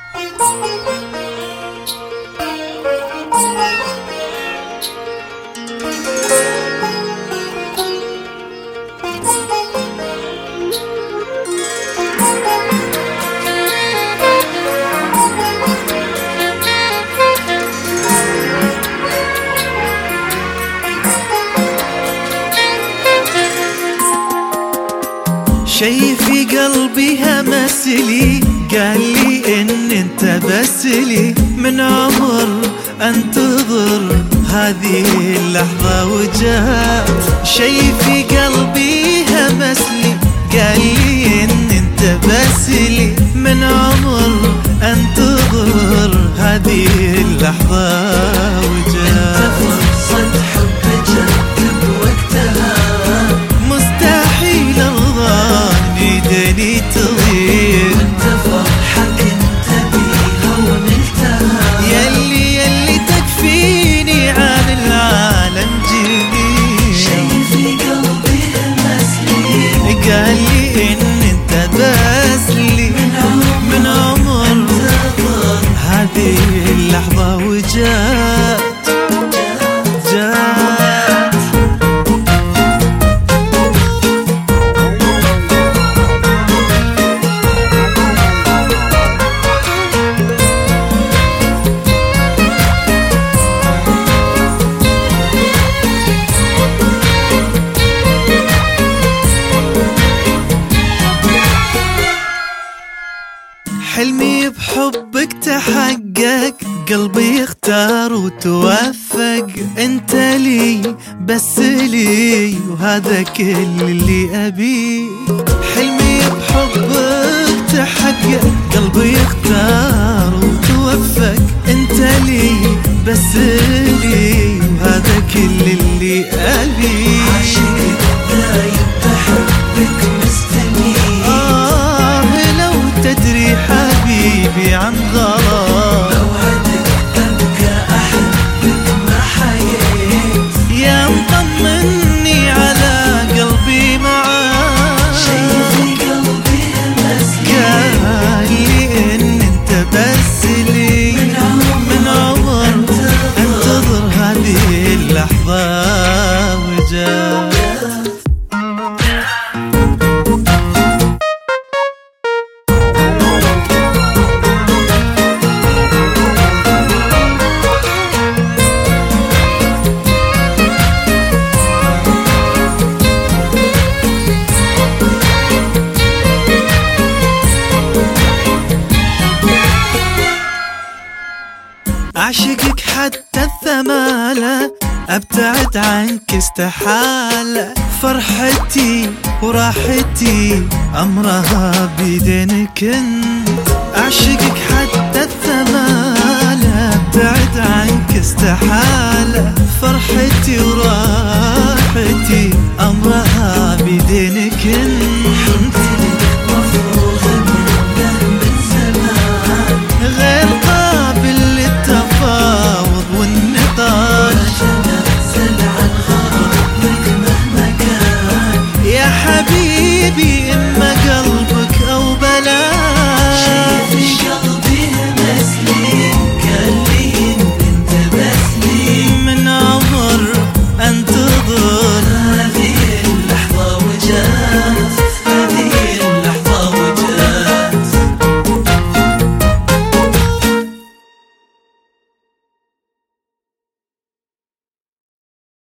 شي في قلبي همسلي قال لي ان انت بس لي من عمر انتظر هذه اللحظة وجات. شي في قلبي همسلي قال لي ان انت بس لي من عمر انتظر هذه اللحظة وجات. انت فرصة حب جت بوقتها، مستحيل ارضى ايدني تغير، وانت فرحة كنت بيها ونلتها، يلي تكفيني عن العالم جميل. شي في قلبي همسلي قال لي ان انت بس لي من عمر انتظر هذه اللحظة وجات. حلمي بحبك تحقق، قلبي اختار وتوفق، انت لي بس لي وهذا كل اللي ابيه. حلمي بحبك تحقق، قلبي اختار وتوفق، انت لي بس لي وهذا كل اللي ابيه. عاشقك دايم بحبك مستني، لو تدري حبيبي عن غرام، بوعدك ابقى احبك ما حييت، يا مطمني على قلبي معاك. شي في قلبي همسلي قال لي ان انت بس لي من عمر انتظر هذه اللحظة وجات. أعشقك حتى الثمالة، أبتعد عنك استحالة، فرحتي وراحتي أمرها بيدينك انت. أعشقك حتى الثمالة، أبتعد عنك استحالة، فرحتي وراحتي أمرها بيدينك انت.